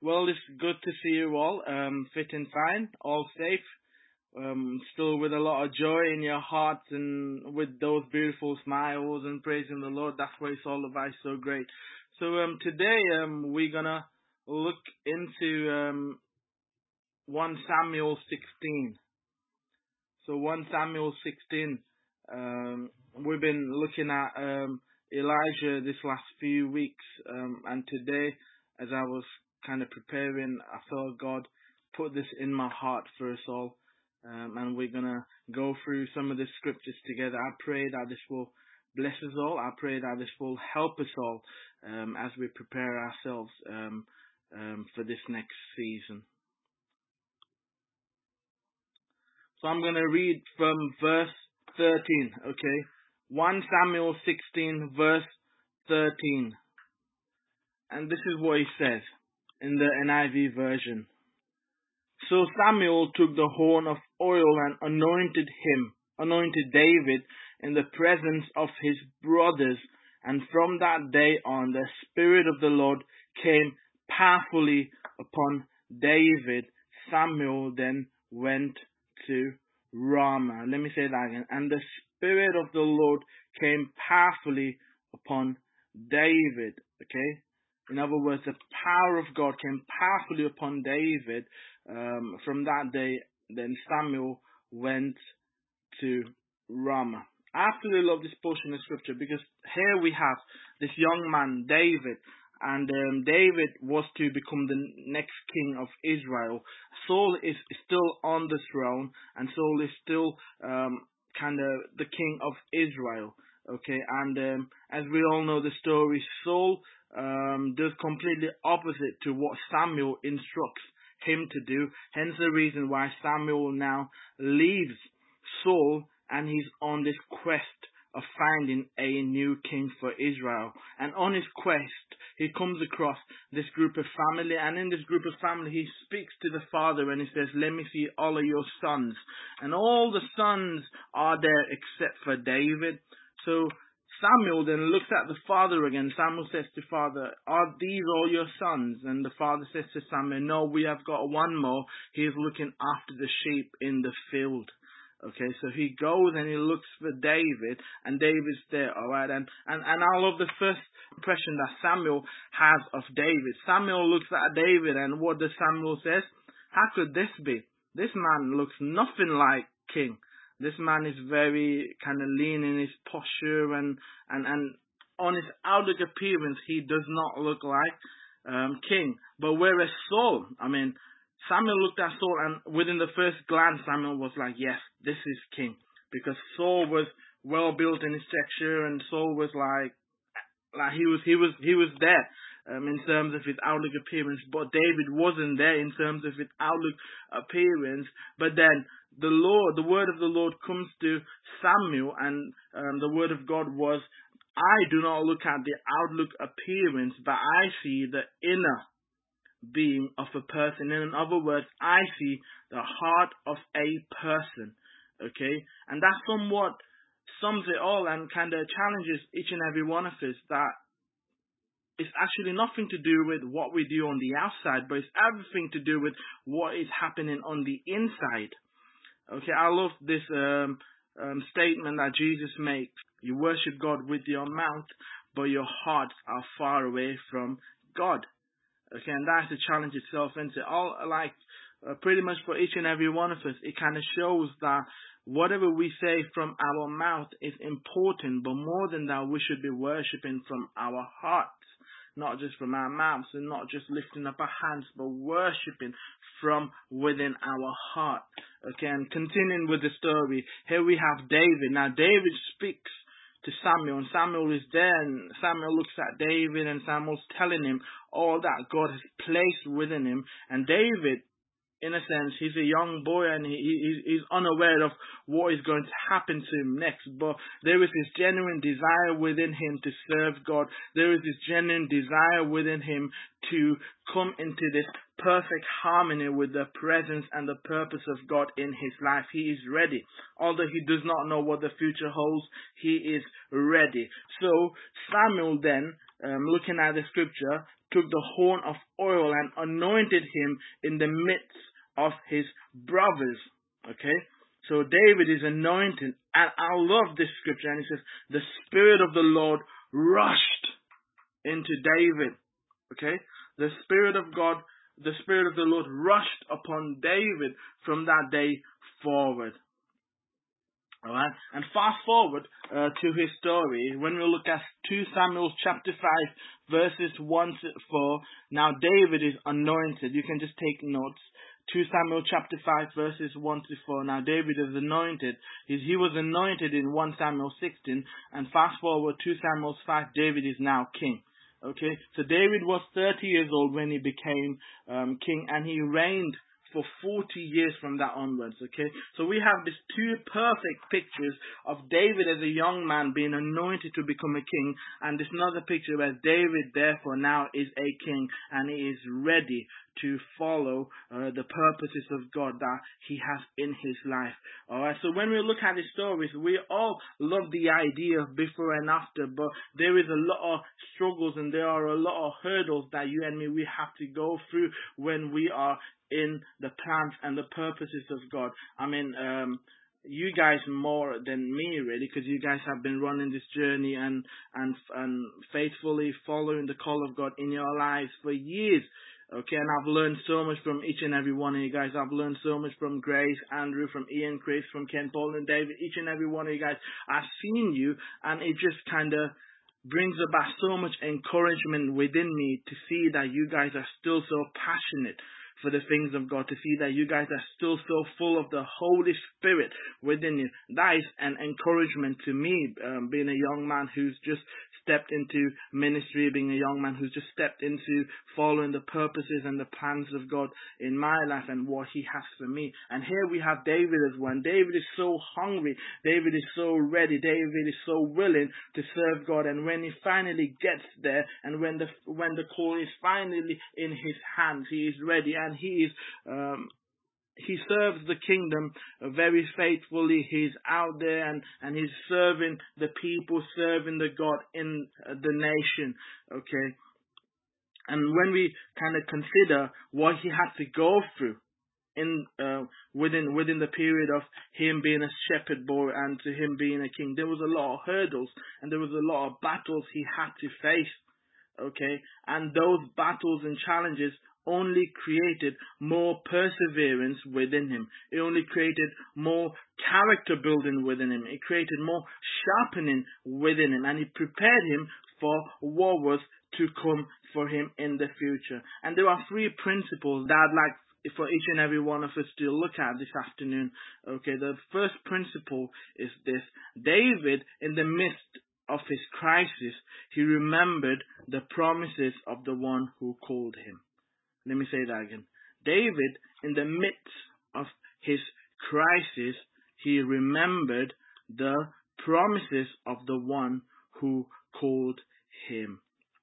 Well, it's good to see you all, fit and fine, all safe, still with a lot of joy in your hearts and with those beautiful smiles and praising the Lord. That's what it's all about. It's so great. So, today, we're gonna look into, 1 Samuel 16. So 1 Samuel 16, we've been looking at, Elijah this last few weeks, and today, as I was kind of preparing, I felt God put this in my heart for us all. And we're going to go through some of the scriptures together. I pray that this will bless us all. I pray that this will help us all as we prepare ourselves for this next season. So I'm going to read from verse 13, okay? 1 Samuel 16, verse 13. And this is what he says in the NIV version. So Samuel took the horn of oil and anointed David in the presence of his brothers. And from that day on, the Spirit of the Lord came powerfully upon David. Samuel then went to Ramah. Let me say that again. And the Spirit of the Lord came powerfully upon David. Okay? In other words, the power of God came powerfully upon David. From that day, then Samuel went to Ramah. I absolutely love this portion of scripture because here we have this young man, David, and David was to become the next king of Israel. Saul is still on the throne, and Saul is still kind of the king of Israel. Okay, and as we all know the story, Saul does completely opposite to what Samuel instructs him to do. Hence the reason why Samuel now leaves Saul and he's on this quest of finding a new king for Israel. And on his quest, he comes across this group of family, and in this group of family, he speaks to the father and he says, "Let me see all of your sons." And all the sons are there except for David. So Samuel then looks at the father again. Samuel says to father, "Are these all your sons?" And the father says to Samuel, "No, we have got one more. He is looking after the sheep in the field." Okay, so he goes and he looks for David, and David's there, alright? And I love the first impression that Samuel has of David. Samuel looks at David, and what does Samuel says? How could this be? This man looks nothing like king. This man is very kind of lean in his posture, and on his outward appearance, he does not look like king. But whereas Saul, Samuel looked at Saul, and within the first glance, Samuel was like, "Yes, this is king," because Saul was well built in his stature, and Saul was like he was there in terms of his outlook appearance, but David wasn't there in terms of his outlook appearance. But then the word of the Lord comes to Samuel, and the word of God was, "I do not look at the outlook appearance, but I see the inner being of a person." In other words, I see the heart of a person. Okay, and that somewhat sums it all and kind of challenges each and every one of us that it's actually nothing to do with what we do on the outside, but it's everything to do with what is happening on the inside. Okay, I love this statement that Jesus makes. You worship God with your mouth, but your hearts are far away from God. Okay, and that's the challenge itself, and pretty much for each and every one of us, it kind of shows that whatever we say from our mouth is important, but more than that, we should be worshipping from our hearts, not just from our mouths, and not just lifting up our hands, but worshipping from within our heart. Okay, and continuing with the story, here we have David. Now, David speaks to Samuel, and Samuel is there, and Samuel looks at David, and Samuel's telling him all that God has placed within him. And David, in a sense, he's a young boy, and he's unaware of what is going to happen to him next. But there is this genuine desire within him to serve God. There is this genuine desire within him to come into this perfect harmony with the presence and the purpose of God in his life. He is ready. Although he does not know what the future holds, he is ready. So Samuel then, looking at the scripture, took the horn of oil and anointed him in the midst of his brothers. Okay? So David is anointed, and I love this scripture, and it says, the Spirit of the Lord rushed into David. Okay? The Spirit of God, the Spirit of the Lord rushed upon David from that day forward. Alright, and fast forward to his story. When we look at 2 Samuel chapter 5, verses 1 to 4, now David is anointed. You can just take notes. 2 Samuel chapter 5, verses 1 to 4. Now David is anointed. He was anointed in 1 Samuel 16, and fast forward 2 Samuel 5, David is now king. Okay, so David was 30 years old when he became king, and he reigned for 40 years from that onwards. Okay, so we have these two perfect pictures of David as a young man being anointed to become a king, and this another picture where David therefore now is a king, and he is ready to follow the purposes of God that he has in his life. Alright, so when we look at his stories, we all love the idea of before and after, but there is a lot of struggles and there are a lot of hurdles that you and me, we have to go through when we are in the plans and the purposes of God. I mean, you guys more than me, really, because you guys have been running this journey and faithfully following the call of God in your lives for years. Okay, and I've learned so much from each and every one of you guys. I've learned so much from Grace, Andrew, from Ian, Chris, from Ken, Paul, and David. Each and every one of you guys, I've seen you, and it just kind of brings about so much encouragement within me to see that you guys are still so passionate for the things of God, to see that you guys are still so full of the Holy Spirit within you. That is an encouragement to me, being a young man who's just stepped into ministry, being a young man who's just stepped into following the purposes and the plans of God in my life and what he has for me. And here we have David as one. David is so hungry. David is so ready. David is so willing to serve God. And when he finally gets there, and when the call is finally in his hands, he is ready, and he serves the kingdom very faithfully. He's out there and he's serving the people, serving the God in the nation. Okay. And when we kind of consider what he had to go through within the period of him being a shepherd boy and to him being a king, there was a lot of hurdles and there was a lot of battles he had to face. Okay. And those battles and challenges only created more perseverance within him. It only created more character building within him. It created more sharpening within him, and it prepared him for what was to come for him in the future. And there are 3 principles that I'd like for each and every one of us to look at this afternoon. Okay, the first principle is this: David, in the midst of his crisis, he remembered the promises of the one who called him. Let me say that again. David, in the midst of his crisis, he remembered the promises of the one who called him.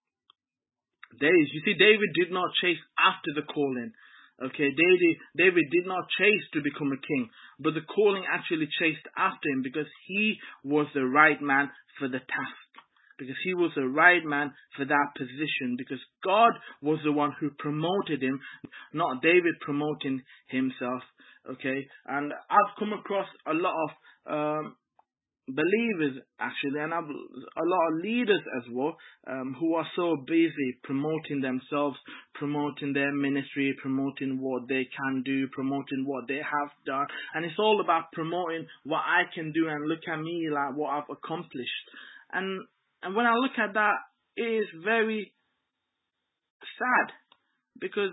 You see, David did not chase after the calling. Okay, David did not chase to become a king, but the calling actually chased after him because he was the right man for the task. Because he was the right man for that position. Because God was the one who promoted him, not David promoting himself. Okay, and I've come across a lot of believers actually, and a lot of leaders as well, who are so busy promoting themselves, promoting their ministry, promoting what they can do, promoting what they have done, and it's all about promoting what I can do and look at me, like what I've accomplished. And when I look at that, it is very sad, because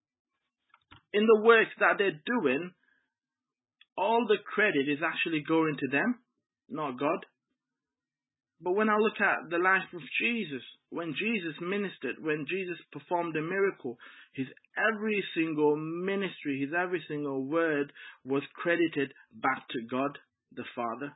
in the work that they're doing, all the credit is actually going to them, not God. But when I look at the life of Jesus, when Jesus ministered, when Jesus performed a miracle, his every single ministry, his every single word was credited back to God the Father.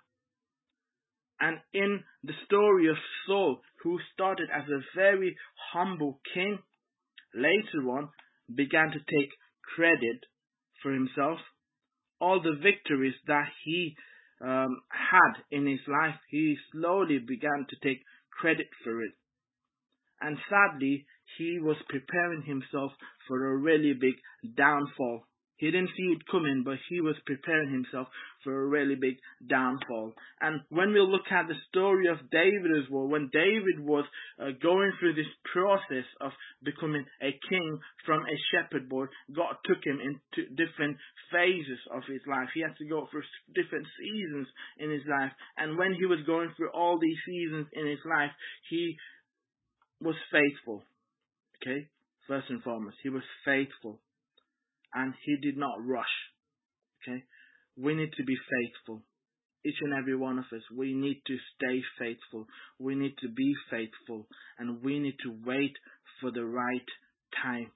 And in the story of Saul, who started as a very humble king, later on began to take credit for himself. All the victories that he had in his life, he slowly began to take credit for it. And sadly, he was preparing himself for a really big downfall. He didn't see it coming, but he was preparing himself for a really big downfall. And when we look at the story of David as well, when David was going through this process of becoming a king from a shepherd boy, God took him into different phases of his life. He had to go through different seasons in his life. And when he was going through all these seasons in his life, he was faithful. Okay? First and foremost, he was faithful. And he did not rush. Okay? We need to be faithful. Each and every one of us, we need to stay faithful. We need to be faithful. And we need to wait for the right time.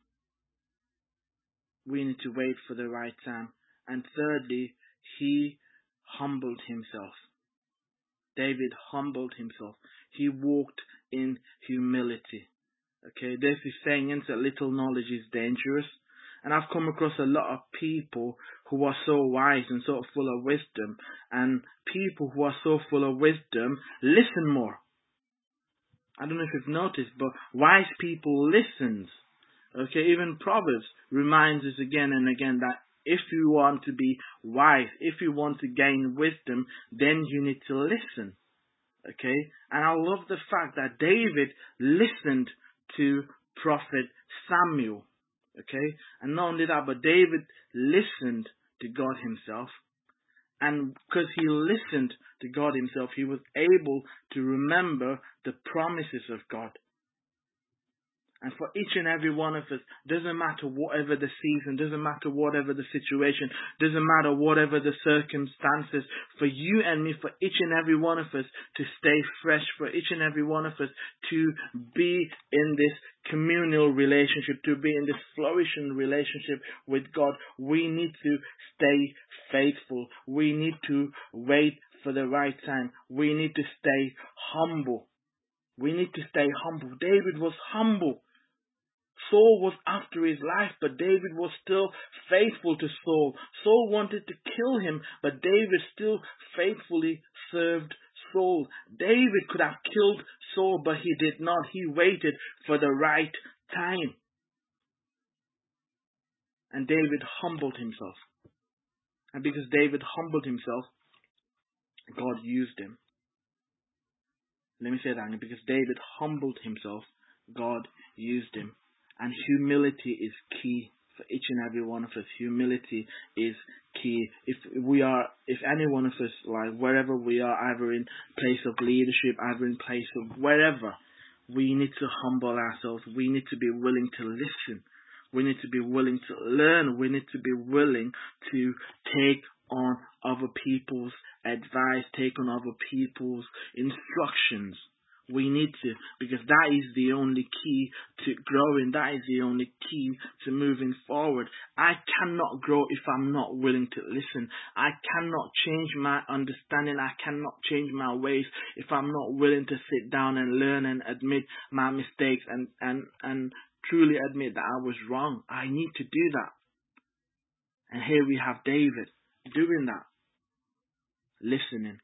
We need to wait for the right time. And thirdly, he humbled himself. David humbled himself. He walked in humility. Okay? There's this saying, that little knowledge is dangerous. And I've come across a lot of people who are so wise and so full of wisdom. And people who are so full of wisdom listen more. I don't know if you've noticed, but wise people listen. Okay, even Proverbs reminds us again and again that if you want to be wise, if you want to gain wisdom, then you need to listen. Okay, and I love the fact that David listened to Prophet Samuel. Okay, and not only that, but David listened to God himself. And because he listened to God himself, he was able to remember the promises of God. And for each and every one of us, doesn't matter whatever the season, doesn't matter whatever the situation, doesn't matter whatever the circumstances, for you and me, for each and every one of us to stay fresh, for each and every one of us to be in this communal relationship, to be in this flourishing relationship with God, we need to stay faithful. We need to wait for the right time. We need to stay humble. We need to stay humble. David was humble. Saul was after his life, but David was still faithful to Saul. Saul wanted to kill him, but David still faithfully served Saul. David could have killed Saul, but he did not. He waited for the right time. And David humbled himself. And because David humbled himself, God used him. Let me say that again. Because David humbled himself, God used him. And humility is key for each and every one of us. Humility is key. If any one of us, like wherever we are, either in place of leadership, either in place of wherever, we need to humble ourselves. We need to be willing to listen. We need to be willing to learn. We need to be willing to take on other people's advice, take on other people's instructions. We need to, because that is the only key to growing. That is the only key to moving forward. I cannot grow if I'm not willing to listen. I cannot change my understanding. I cannot change my ways if I'm not willing to sit down and learn and admit my mistakes and truly admit that I was wrong. I need to do that. And here we have David doing that. Listening.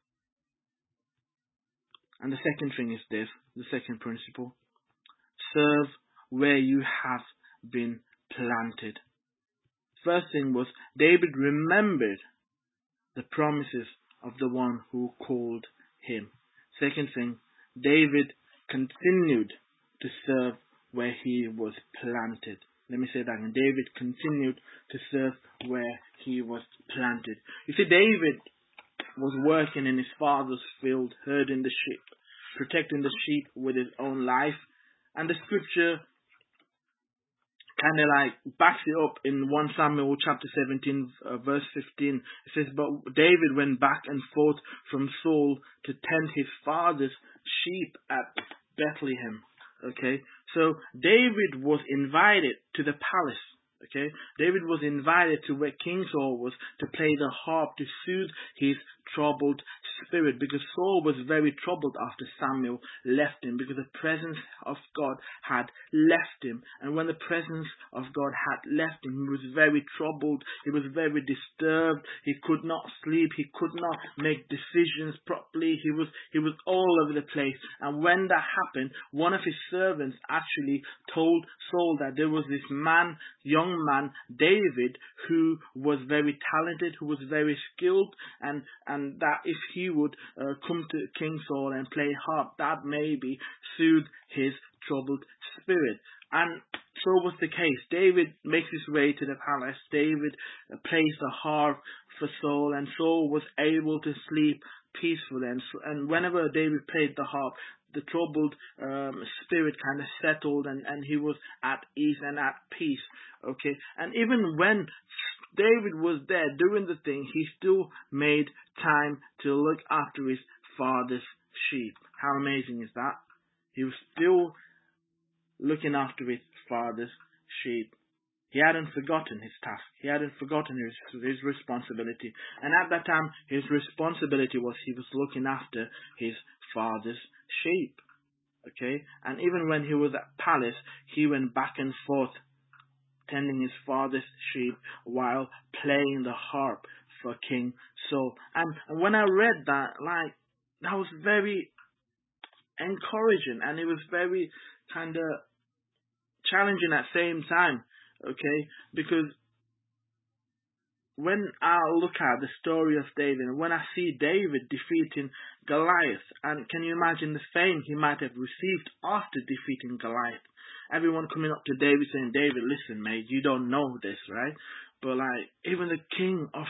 And the second thing is this, the second principle. Serve where you have been planted. First thing was David remembered the promises of the one who called him. Second thing, David continued to serve where he was planted. Let me say that again. David continued to serve where he was planted. You see, David was working in his father's field, herding the sheep, protecting the sheep with his own life. And the scripture kind of like backs it up in 1 Samuel chapter 17 verse 15. It says, but David went back and forth from Saul to tend his father's sheep at Bethlehem. Okay, so David was invited to the palace. Okay, David was invited to where King Saul was to play the harp to soothe his troubled spirit, because Saul was very troubled after Samuel left him, because the presence of God had left him. And when the presence of God had left him, he was very troubled. He was very disturbed. He could not sleep. He could not make decisions properly. He was all over the place. And when that happened, one of his servants actually told Saul that there was this young man, David, who was very talented, who was very skilled, and that if he would come to King Saul and play harp, that maybe soothe his troubled spirit. And so was the case. David makes his way to the palace. David plays the harp for Saul, and Saul was able to sleep peacefully. And whenever David played the harp, the troubled spirit kind of settled, and he was at ease and at peace. Okay, and even when David was there doing the thing, he still made time to look after his father's sheep. How amazing is that? He was still looking after his father's sheep. He hadn't forgotten his task. He hadn't forgotten his responsibility. And at that time, his responsibility was he was looking after his father's sheep. Okay? And even when he was at palace, he went back and forth tending his father's sheep while playing the harp for King Saul. And when I read that, that was very encouraging, and it was very kind of challenging at the same time. Okay, because when I look at the story of David, and when I see David defeating Goliath, and can you imagine the fame he might have received after defeating Goliath? Everyone coming up to David saying, David, listen, mate, you don't know this, right? But even the king of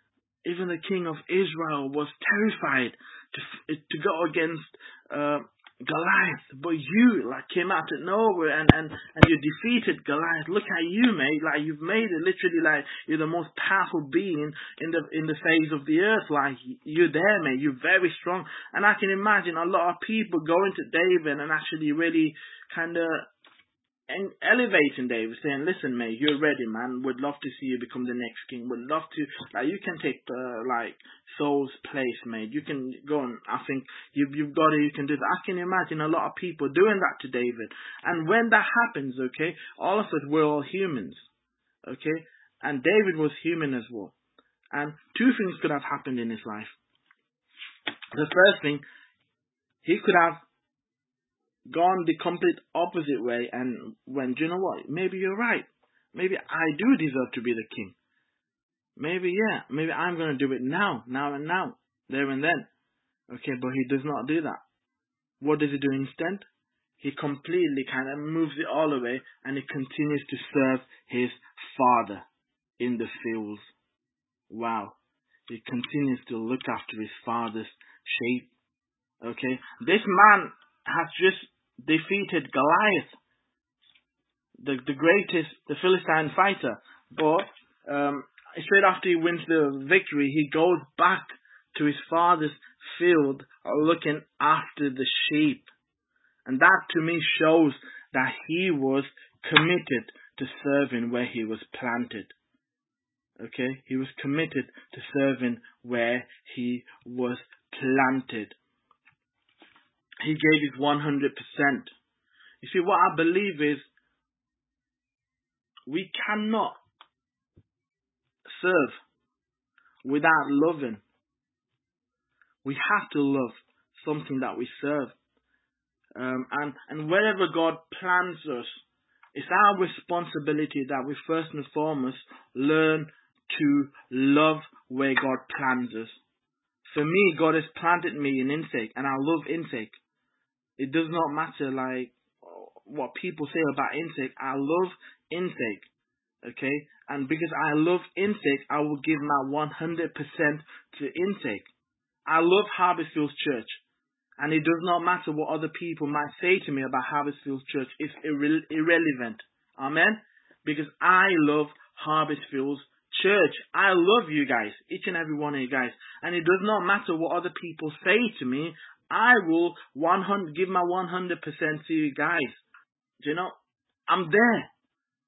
Israel was terrified to go against Goliath, but you came out of nowhere and you defeated Goliath. Look at you, mate! You've made it literally you're the most powerful being in the face of the earth. You're there, mate. You're very strong. And I can imagine a lot of people going to David and actually really kind of elevating David, saying, listen, mate, you're ready, man. Would love to see you become the next king. Would love to, you can take Saul's place, mate. You can go on. I think you've got it. You can do that. I can imagine a lot of people doing that to David. And when that happens, okay, all of us, we're all humans, okay? And David was human as well. And two things could have happened in his life. The first thing, he could have gone the complete opposite way and went, do you know what? Maybe you're right. Maybe I do deserve to be the king. Maybe I'm going to do it now and now, there and then. Okay, but he does not do that. What does he do instead? He completely kind of moves it all away, and he continues to serve his father in the fields. Wow. He continues to look after his father's sheep. Okay, this man has just defeated Goliath, the greatest, the Philistine fighter. But straight after he wins the victory, he goes back to his father's field looking after the sheep. And that to me shows that he was committed to serving where he was planted. Okay, he was committed to serving where he was planted. He gave his 100%. You see, what I believe is we cannot serve without loving. We have to love something that we serve. And wherever God plants us, it's our responsibility that we first and foremost learn to love where God plants us. For me, God has planted me in Intake, and I love Intake. It does not matter what people say about Intake. I love Intake, okay? And because I love Intake, I will give my 100% to Intake. I love Harvest Fields Church, and it does not matter what other people might say to me about Harvest Fields Church. It's irrelevant. Amen? Because I love Harvest Fields Church. I love you guys, each and every one of you guys. And it does not matter what other people say to me. I will give my 100% to you guys. Do you know? I'm there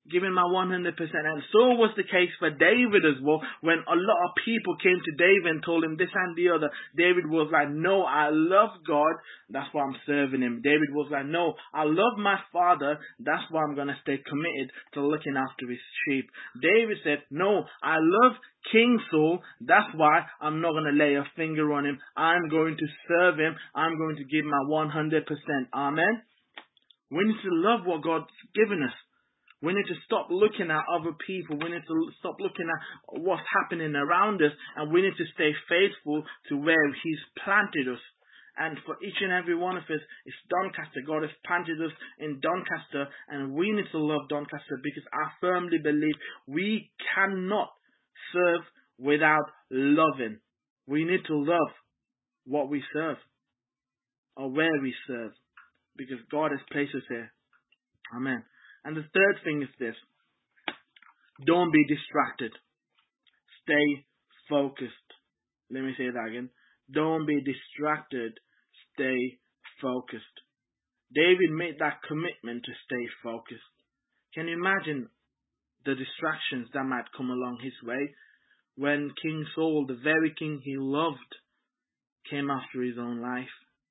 giving my 100%. And so was the case for David as well. When a lot of people came to David and told him this and the other, David was like, no, I love God. That's why I'm serving him. David was like, no, I love my father. That's why I'm going to stay committed to looking after his sheep. David said, no, I love King Saul. That's why I'm not going to lay a finger on him. I'm going to serve him. I'm going to give my 100%. Amen. We need to love what God's given us. We need to stop looking at other people. We need to stop looking at what's happening around us. And we need to stay faithful to where He's planted us. And for each and every one of us, it's Doncaster. God has planted us in Doncaster. And we need to love Doncaster because I firmly believe we cannot serve without loving. We need to love what we serve or where we serve because God has placed us here. Amen. And the third thing is this. Don't be distracted. Stay focused. Let me say that again. Don't be distracted. Stay focused. David made that commitment to stay focused. Can you imagine the distractions that might come along his way when King Saul, the very king he loved, came after his own life?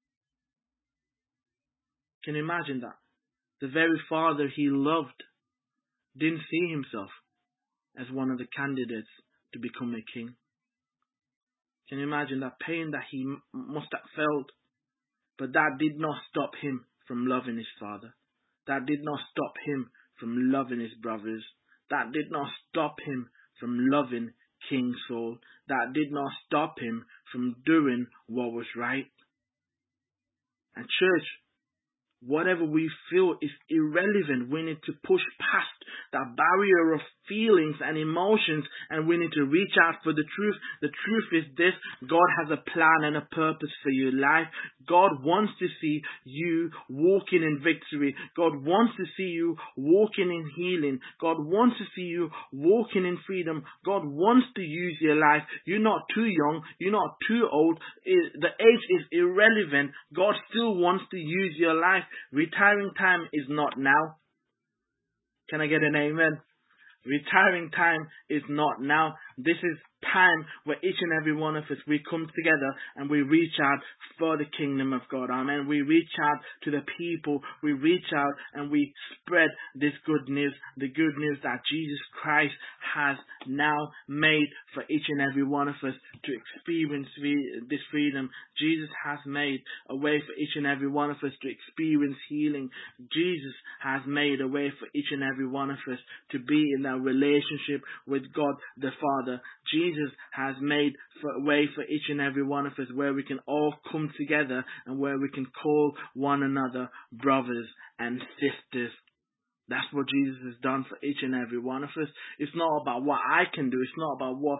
Can you imagine that? The very father he loved didn't see himself as one of the candidates to become a king. Can you imagine that pain that he must have felt? But that did not stop him from loving his father. That did not stop him from loving his brothers. That did not stop him from loving King Saul. That did not stop him from doing what was right. And church, whatever we feel is irrelevant. We need to push past that barrier of feelings and emotions, and we need to reach out for the truth. The truth is this: God has a plan and a purpose for your life. God wants to see you walking in victory. God wants to see you walking in healing. God wants to see you walking in freedom. God wants to use your life. You're not too young. You're not too old. The age is irrelevant. God still wants to use your life. Retiring time is not now. Can I get an amen? Retiring time is not now. This is time where each and every one of us, we come together and we reach out for the kingdom of God. Amen. We reach out to the people. We reach out and we spread this good news. The good news that Jesus Christ has now made for each and every one of us to experience this freedom. Jesus has made a way for each and every one of us to experience healing. Jesus has made a way for each and every one of us to be in that relationship with God the Father. Jesus has made a way for each and every one of us where we can all come together and where we can call one another brothers and sisters. That's what Jesus has done for each and every one of us. It's not about what I can do. It's not about what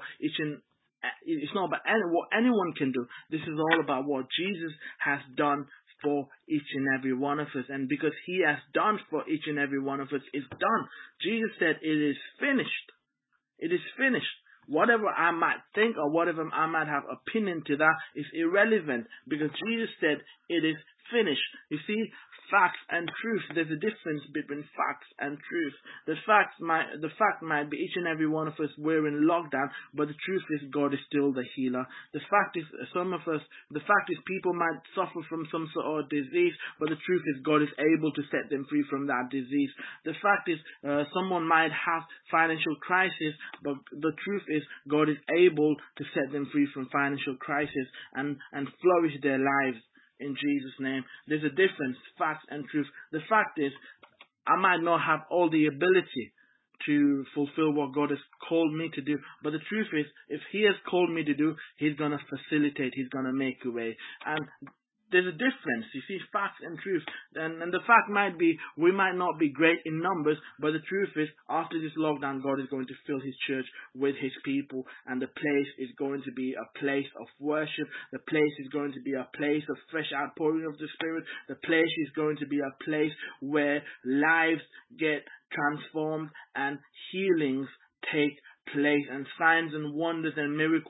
what anyone can do. This is all about what Jesus has done for each and every one of us. And because He has done for each and every one of us, it's done. Jesus said, "It is finished." It is finished. Whatever I might think or whatever I might have opinion to that is irrelevant because Jesus said it is finished. You see, facts and truth, there's a difference between facts and truth. The fact might be each and every one of us we're in lockdown, but the truth is God is still the healer. The fact is people might suffer from some sort of disease, but the truth is God is able to set them free from that disease. The fact is someone might have financial crisis, but the truth is God is able to set them free from financial crisis and flourish their lives. In Jesus' name. There's a difference, facts and truth. The fact is, I might not have all the ability to fulfill what God has called me to do. But the truth is, if He has called me to do, He's going to facilitate. He's going to make a way. And there's a difference, you see, facts and truth. And the fact might be, we might not be great in numbers, but the truth is, after this lockdown, God is going to fill His church with His people, and the place is going to be a place of worship. The place is going to be a place of fresh outpouring of the Spirit. The place is going to be a place where lives get transformed and healings take place, and signs and wonders and miracles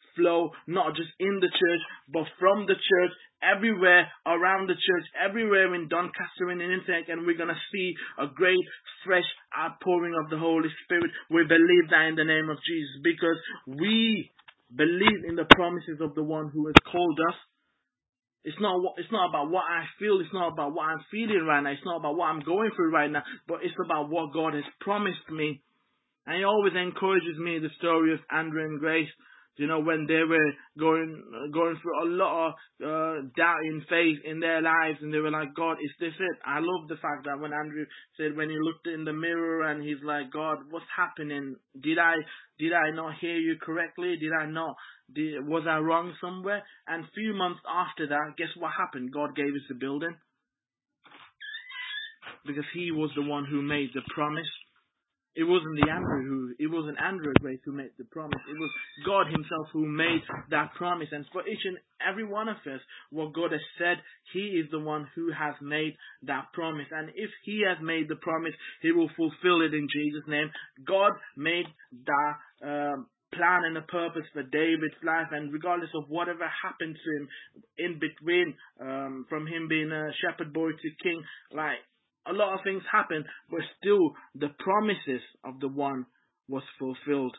flow, not just in the church, but from the church, everywhere around the church, everywhere in Doncaster and in Intake, and we're going to see a great fresh outpouring of the Holy Spirit. We believe that in the name of Jesus, because we believe in the promises of the one who has called us. It's not about what I feel. It's not about what I'm feeling right now. It's not about what I'm going through right now. But it's about what God has promised me. And He always encourages me, the story of Andrew and Grace. You know, when they were going through a lot of doubt in faith in their lives, and they were like, God, is this it? I love the fact that when Andrew said, when he looked in the mirror and he's like, God, what's happening? Did I not hear you correctly? Was I wrong somewhere? And a few months after that, guess what happened? God gave us the building, because He was the one who made the promise. It wasn't Andrew Grace who made the promise. It was God Himself who made that promise. And for each and every one of us, what God has said, He is the one who has made that promise. And if He has made the promise, He will fulfill it in Jesus' name. God made that plan and a purpose for David's life, and regardless of whatever happened to him in between, from him being a shepherd boy to king, like, a lot of things happened, but still the promises of the one was fulfilled.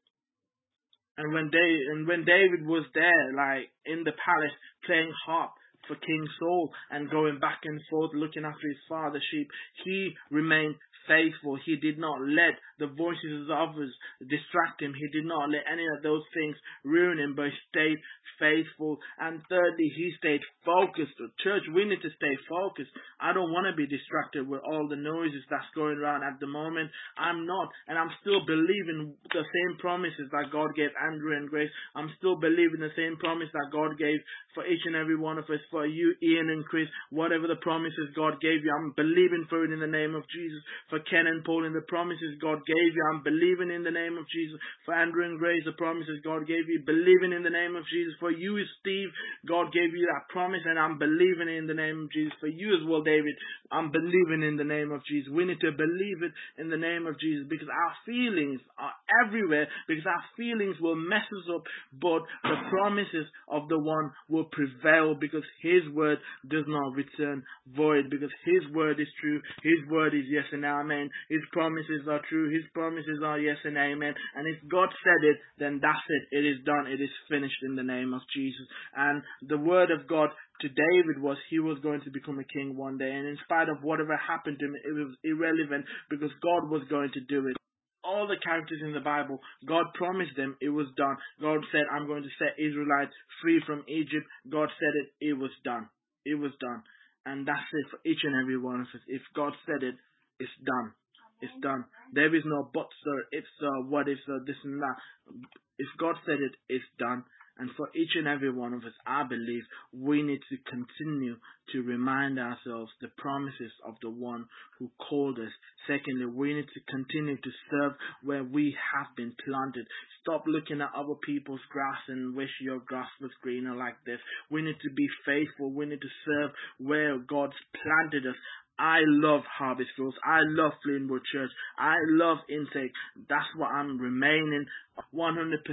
And when David was there, like in the palace, playing harp for King Saul and going back and forth looking after his father's sheep, he remained faithful. He did not let the voices of others distract him. He did not let any of those things ruin him, but he stayed faithful. And thirdly, he stayed focused. Church, we need to stay focused. I don't want to be distracted with all the noises that's going around at the moment. I'm not, and I'm still believing the same promises that God gave Andrew and Grace. I'm still believing the same promise that God gave for each and every one of us, for you, Ian and Chris, whatever the promises God gave you, I'm believing for it in the name of Jesus. For Ken and Paul, and the promises God gave you, I'm believing in the name of Jesus. For Andrew and Grace, the promises God gave you, believing in the name of Jesus. For you, Steve, God gave you that promise, and I'm believing in the name of Jesus. For you as well, David, I'm believing in the name of Jesus. We need to believe it in the name of Jesus, because our feelings are everywhere, because our feelings will mess us up, but the promises of the one will prevail, because His word does not return void, because His word is true. His word is yes and amen. His promises are true. His promises are yes and amen. And if God said it, then that's it. It is done. It is finished in the name of Jesus. And the word of God to David was he was going to become a king one day. And in spite of whatever happened to him, it was irrelevant, because God was going to do it. All the characters in the Bible, God promised them, it was done. God said, I'm going to set Israelites free from Egypt. God said it, it was done. It was done. And that's it for each and every one of us. If God said it, it's done. It's done. There is no buts or ifs or what ifs or this and that. If God said it, it's done. And for each and every one of us, I believe we need to continue to remind ourselves the promises of the one who called us. Secondly, we need to continue to serve where we have been planted. Stop looking at other people's grass and wish your grass was greener like this. We need to be faithful. We need to serve where God's planted us. I love Harvest Fields. I love Fleetwood Church. I love Intake. That's what I'm remaining 100%.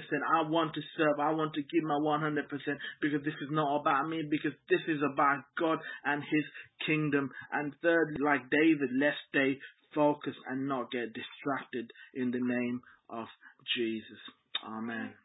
I want to serve. I want to give my 100%, because this is not about me, because this is about God and His kingdom. And thirdly, like David, let's stay focused and not get distracted in the name of Jesus. Amen.